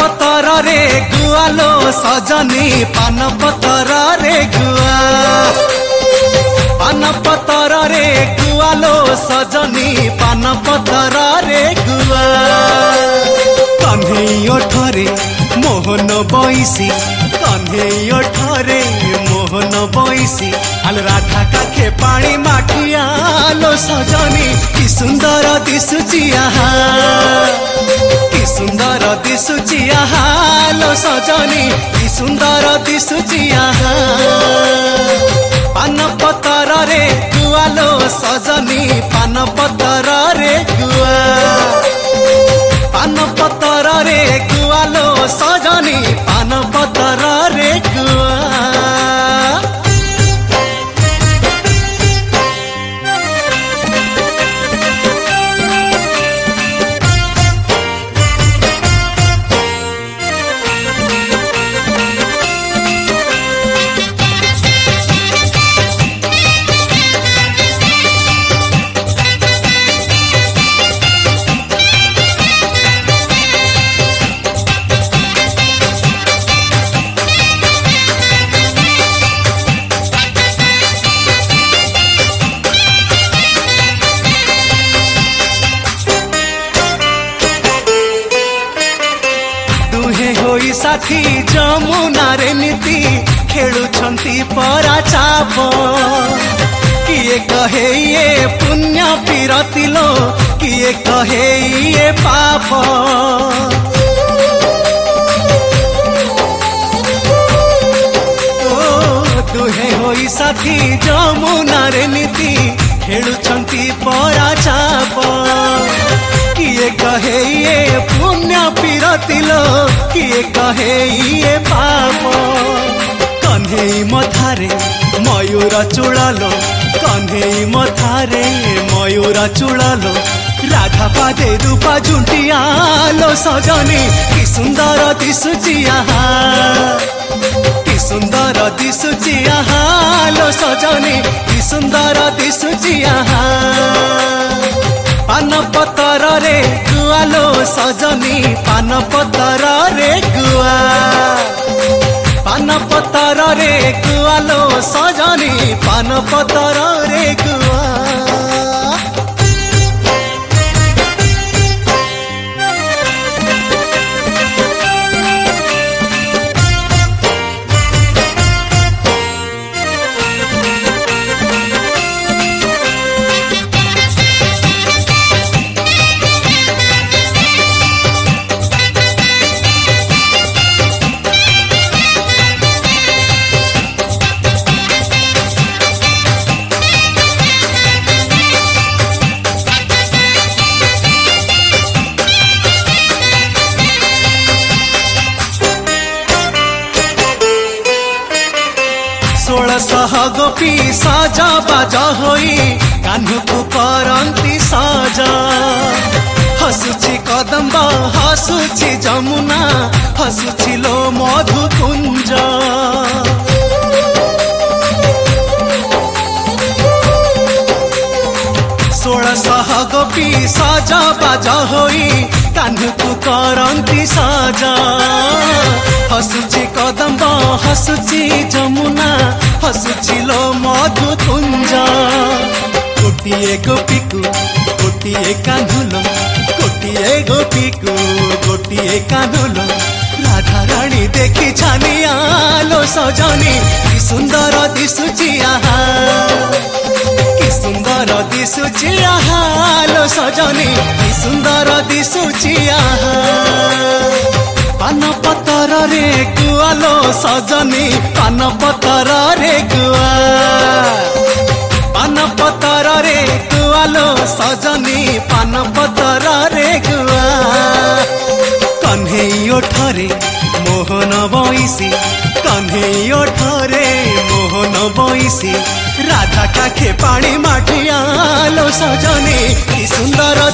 पतर रे गुआलो सजनी पान पतर रे गुआ पान पतर रे गुआलो सजनी पान पतर रे गुआ कन्हई ओठरे मोहन बैसी कन्हई ओठरे मोहन बैसी आल राधा काखे पानी माखियालो सजनी कि सुंदर दिसुची आहा कि सुंदर दिसुची आहा लो सजनी कि सुंदर दिसुची आहा पान पतर रे गुआलो सजनी पान पतर रे गुआ पान पतर रे गुआलो सजनी पान पतर रे गुआ साथी जमुना रे नीति खेलुछंती परा चाप किए कहे ये पुण्य पीरति लो किए कहे ये पाप दुहे होई साथी जमुना रे नीति खेलुछंती परा चाप किए कहे ये पुण्य पीरति लो किए कहे ये पाप कन्हई मथारे मयूर चूड़ालो कन्हई मथारे मयूर चूड़ालो राधा पादे रूपा झुंटियालो सजनी कि सुंदर दिसुची आहा कि सुंदर दिसुची आहा लो सजनी कि सुंदर दिसुची आहा पान पतर रे गुआलो सजनी पान पतर रे गुआ पान पतर रे गुआलो सजनी पान पतर रे गुआ सह गोपी साजा बाजा होई कान्हू करंती साजा हसुची कदम्ब हसुची जमुना हसुची लो मधु कुंज 1600 गोपी साजा बाजा होई कान्हू करंती साजा हसुची कदम्ब हसुची जमुना हसुची लो मधु कुंज गोटिए गोपीकू गोटिए कान्हुलो गोटिए गोपीकू गोटिए कान्हुलो राधा रानी देखी छानियालो सजनी कि सुंदर दिसुची आहा कि सुंदर दिसुची आहा लो सजनी कि सुंदर दिसुची आहा पान पतर रे गुआलो सजनी पान पतर रे गुआ पान पतर रे गुआलो सजनी पान पतर रे गुआ कन्हई ओठरे मोहन बैसी कन्हई ओठरे मोहन बैसी राधा काखे पानी माठियालो सजनी कि सुंदर